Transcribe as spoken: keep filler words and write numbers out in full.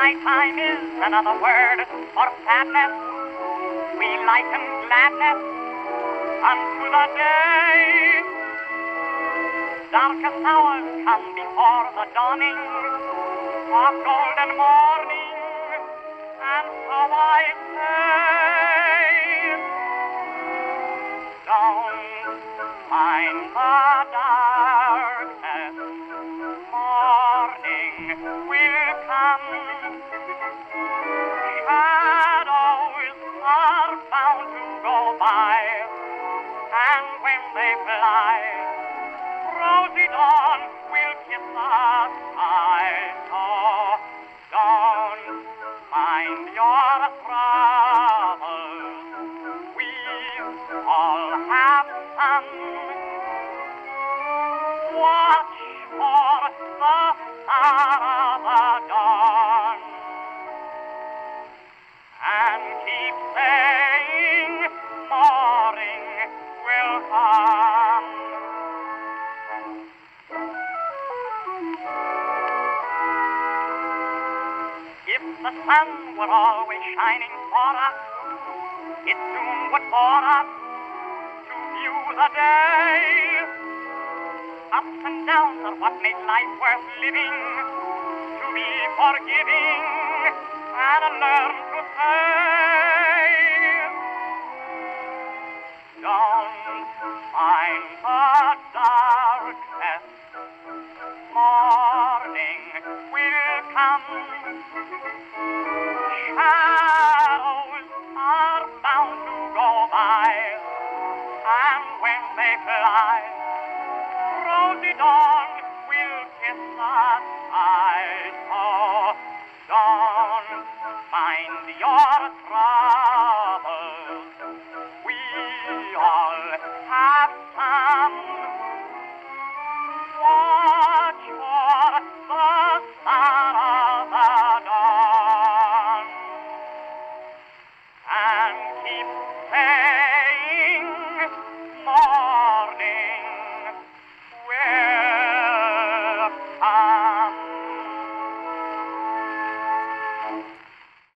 Nighttime is another word for sadness. We lighten gladness unto the day. Darkest hours come before the dawning of golden morning, and so I say, don't mind the darkness, morning will come. Shadows are bound to go by, and when they fly, rosy dawn will kiss the sky. So don't mind your troubles, we all have some. Watch for the star of the dawn, and keep saying morning will come. If the sun were always shining for us, it soon would bore us to view the day. Ups and downs are what make life worth living, to be forgiving and learn to say, don't mind the darkness, morning will come. Shadows are bound to go by, and when they fly, rosy dawn will kiss the sky. So don't mind your trouble,